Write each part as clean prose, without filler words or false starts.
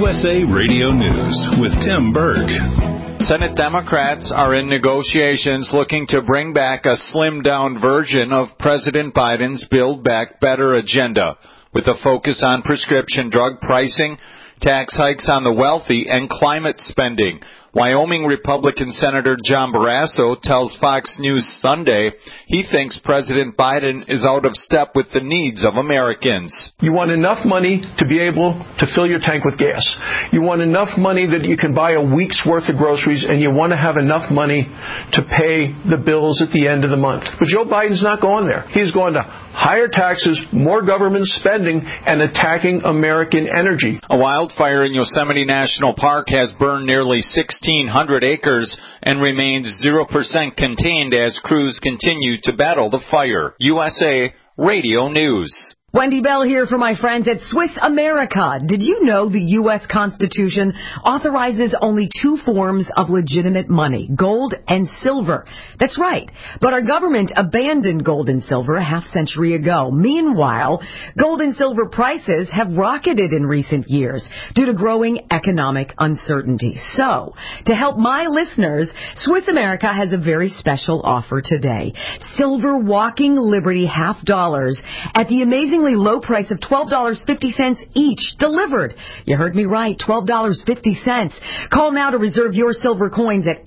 USA Radio News with Tim Berg. Senate Democrats are in negotiations looking to bring back a slimmed-down version of President Biden's Build Back Better agenda, with a focus on prescription drug pricing, tax hikes on the wealthy, and climate spending. Wyoming Republican Senator John Barrasso tells Fox News Sunday he thinks President Biden is out of step with the needs of Americans. You want enough money to be able to fill your tank with gas. You want enough money that you can buy a week's worth of groceries, and you want to have enough money to pay the bills at the end of the month. But Joe Biden's not going there. He's going to higher taxes, more government spending, and attacking American energy. A wildfire in Yosemite National Park has burned nearly 1,600 acres and remains 0% contained as crews continue to battle the fire. USA Radio News. Wendy Bell here for my friends at Swiss America. Did you know the U.S. Constitution authorizes only two forms of legitimate money, gold and silver? That's right. But our government abandoned gold and silver a half-century ago. Meanwhile, gold and silver prices have rocketed in recent years due to growing economic uncertainty. So, to help my listeners, Swiss America has a very special offer today. Silver Walking Liberty $half at the amazing low price of $12.50 each, delivered. You heard me right, $12.50. Call now to reserve your silver coins at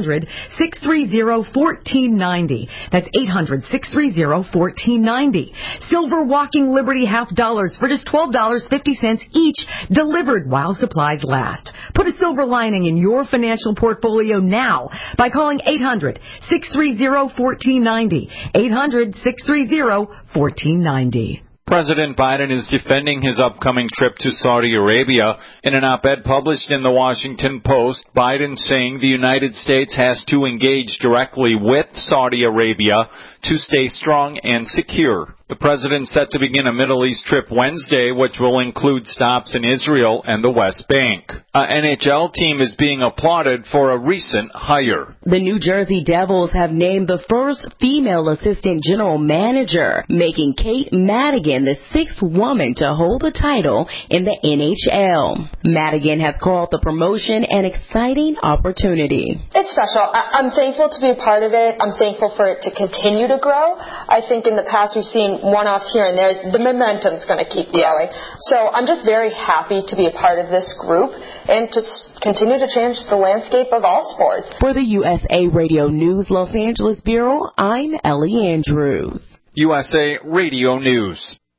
800-630-1490. That's 800-630-1490. Silver Walking Liberty $half for just $12.50 each, delivered while supplies last. Put a silver lining in your financial portfolio now by calling 800-630-1490. 800-630-1490. President Biden is defending his upcoming trip to Saudi Arabia. In an op-ed published in the Washington Post, Biden saying the United States has to engage directly with Saudi Arabia to stay strong and secure. The president set to begin a Middle East trip Wednesday, which will include stops in Israel and the West Bank. An NHL team is being applauded for a recent hire. The New Jersey Devils have named the first female assistant general manager, making Kate Madigan the sixth woman to hold the title in the NHL. Madigan has called the promotion an exciting opportunity. It's special. I'm thankful to be a part of it. I'm thankful for it to continue to grow. I think in the past we've seen one-offs here and there. The momentum's going to keep growing. So I'm just very happy to be a part of this group and to continue to change the landscape of all sports. For the USA Radio News Los Angeles Bureau, I'm Ellie Andrews. USA Radio News.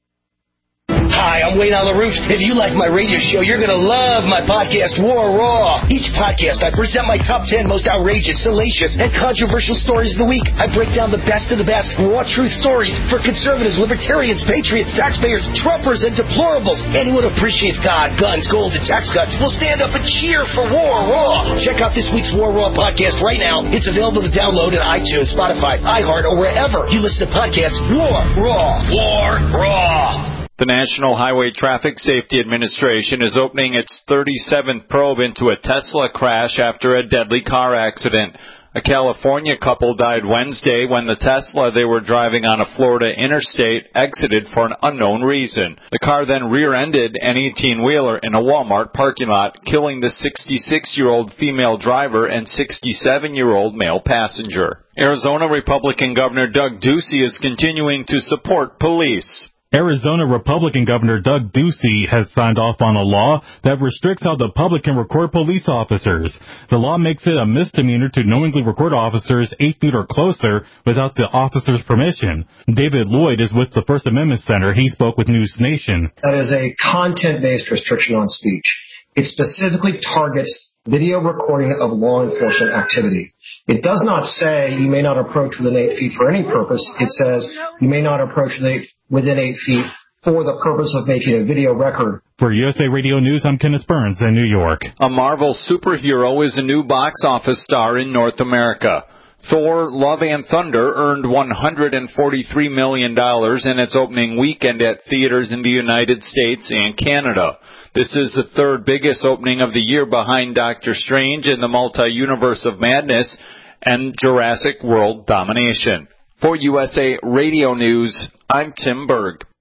Hi, I'm Wayne LaRouche. If you like my radio show, you're going to love my podcast, War Raw. Each podcast, I present my top 10 most outrageous, salacious, and controversial stories of the week. I break down the best of the best raw truth stories for conservatives, libertarians, patriots, taxpayers, Trumpers, and deplorables. Anyone who appreciates God, guns, gold, and tax cuts will stand up and cheer for War Raw. Check out this week's War Raw podcast right now. It's available to download on iTunes, Spotify, iHeart, or wherever you listen to podcasts. War Raw. War Raw. The National Highway Traffic Safety Administration is opening its 37th probe into a Tesla crash after a deadly car accident. A California couple died Wednesday when the Tesla they were driving on a Florida interstate exited for an unknown reason. The car then rear-ended an 18-wheeler in a Walmart parking lot, killing the 66-year-old female driver and 67-year-old male passenger. Arizona Republican Governor Doug Ducey is continuing to support police. Arizona Republican Governor Doug Ducey has signed off on a law that restricts how the public can record police officers. The law makes it a misdemeanor to knowingly record officers 8 feet or closer without the officer's permission. David Lloyd is with the First Amendment Center. He spoke with News Nation. That is a content-based restriction on speech. It specifically targets video recording of law enforcement activity. It does not say you may not approach within 8 feet for any purpose. It says you may not approach within 8 feet for the purpose of making a video record. For USA Radio News, I'm Kenneth Burns in New York. A Marvel superhero is a new box office star in North America. Thor: Love and Thunder earned $143 million in its opening weekend at theaters in the United States and Canada. This is the third biggest opening of the year behind Doctor Strange in the Multi-Universe of Madness and Jurassic World Domination. For USA Radio News, I'm Tim Berg.